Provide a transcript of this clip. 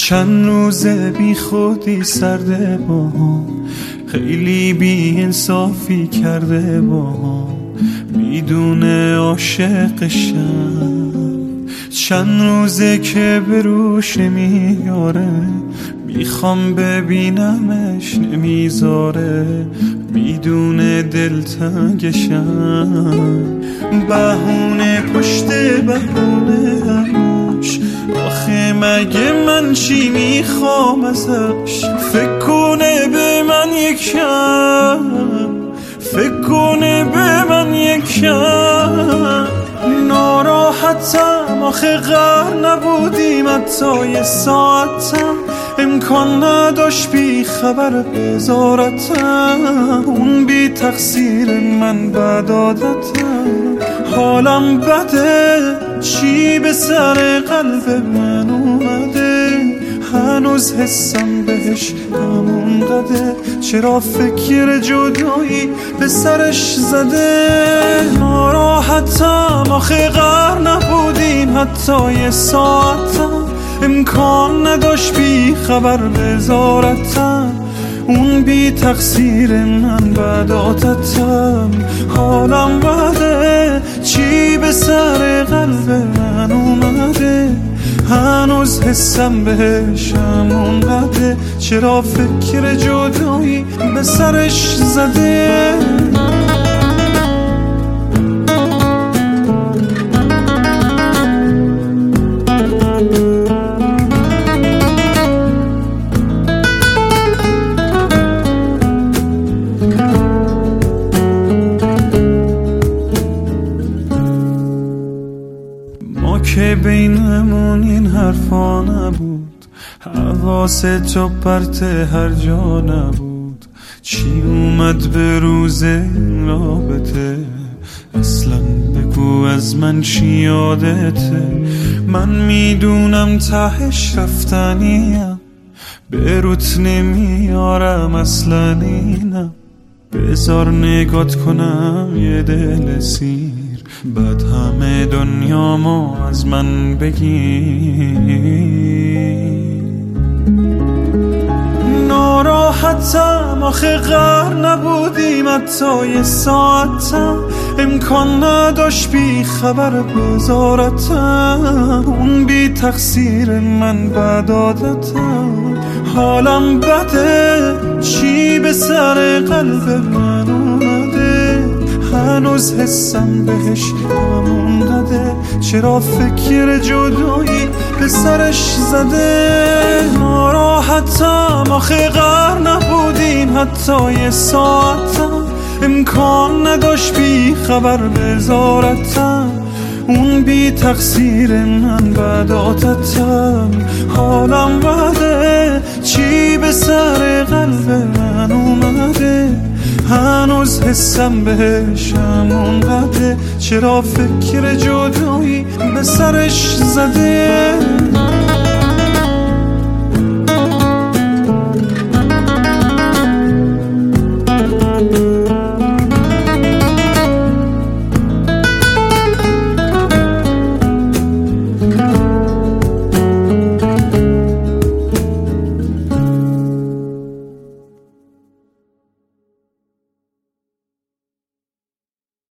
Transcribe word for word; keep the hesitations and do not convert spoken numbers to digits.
چند روزه بی خودی سرده با هم، خیلی بی انصافی کرده با هم، میدونه عاشقشم. چند روزه که به روش نمیاره، میخوام ببینمش نمیذاره، میدونه دلتنگشم. بهونه پشت بهونه همش، آخه مگه من چی میخوام ازش؟ فکر کنه به من یکم، فکر کنه به من یکم. ناراحتم آخه غر نبودیم حتی یه ساعتم، امکان نداشت بی خبر بذارتم. اون بی تقصیر من بد عادتم، حالم بده چی به سر قلب من اومده، هنوز حسم بهش همون قده، چرا فکر جدایی به سرش زده. ناراحتم آخه غر نبودیم حتی یه ساعتم، امکان نداشت بی خبر بذارتم. اون بی تقصیر من بد عادتم، حالم بده چی به سر قلب من اومده، هنوز حسم بهش همون قده، چرا فکر جدایی به سرش زده. ما که بینمون این حرفا نبود، حواس تو پرت هر جا نبود، چی اومد به روز این رابطه؟ اصلا بگو از من چی یادته؟ من میدونم تهش رفتنیم، به روت نمیارم اصلا اینم، بذار نگات کنم یه دل سیر، بعد همه دنیامو از من بگیر. ناراحتم آخه غر نبودیم حتی یه ساعتم، امکان نداشت بی خبر بذارتم. اون بی تقصیر من بد عادتم، حالم بده چی به سر قلب من اومده، هنوز حسم بهش همون قده، چرا فکر جدایی به سرش زده. ناراحتم آخه غر نبودیم حتی یه ساعتم، امکان نداشت بی خبر بذارتم. اون بی تقصیر من بد عادتم، حالم بده چی به سر قلب من اومده، هنوز حسم بهش همون قده، چرا فکر جدایی به سرش زده.